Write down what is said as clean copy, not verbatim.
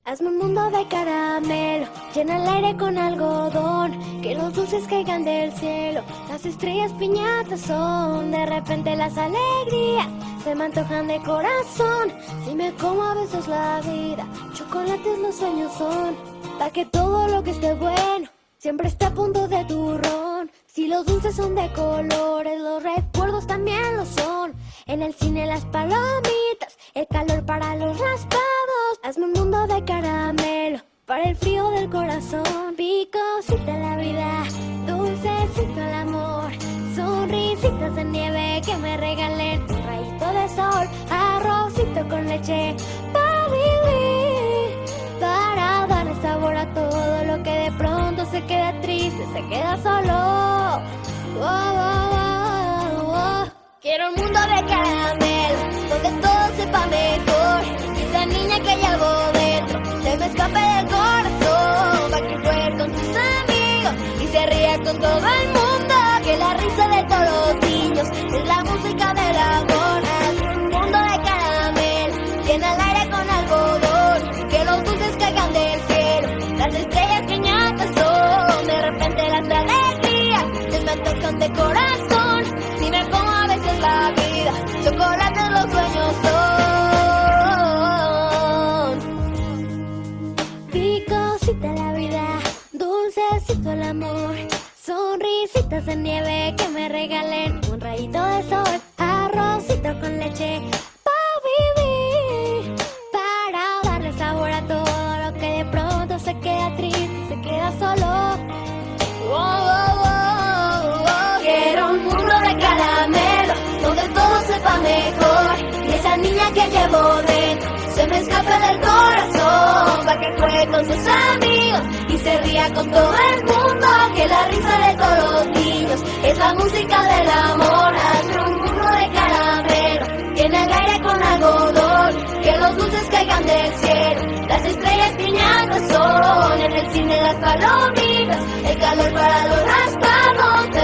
Hazme un mundo de caramelo, llena el aire con algodón, que los dulces caigan del cielo, las estrellas piñatas son, de repente las alegrías se me antojan de corazón. Si me como a besos la vida, chocolates los sueños son, pa' que todo lo que esté bueno siempre esté a punto de turrón. Si los dulces son de colores, los recuerdos también lo son. En el cine las palomitas, el calor para los raspados. Hazme un mundo de caramelo para el frío del corazón. Picosita la vida, dulcecito el amor, sonrisitas de nieve que me regalen un rayito de sol, arrocito con leche para vivir, para darle sabor a todo lo que de pronto se queda triste, se queda solo. Oh, oh, oh, oh. Quiero un mundo de caramelo, donde todo sepa mejor. Esa niña que hay algo dentro, se me escape del corazón. Va que juegue con sus amigos y se ría con todo el mundo. Que la risa de todos los niños es la música del amor. Haz un mundo de caramelo, llena el aire con algodón, que los dulces caigan del cielo, las estrellas piñatas son, de repente las alegrías se me antojan de corazón. Si me como a veces la vida, chocolates los sueños son. Picosita la vida, dulcecito el amor, sonrisitas de nieve que me regalen un rayito de sol, arrocito con leche para vivir, para darle sabor a todo lo que de pronto se queda triste, se queda solo. Oh, oh, oh, oh. Quiero un mundo de caramelo, donde todo sepa mejor. Y esa niña que llevo dentro se me escape del corazón, pa' que juegue con sus amigos y se ría con todo el mundo. Que la risa de todos los niños es la música del amor. Hazme un mundo de caramelo, llena el aire con algodón, que los dulces caigan del cielo, las estrellas piñatas son. En el cine las palomitas, el calor para los raspados.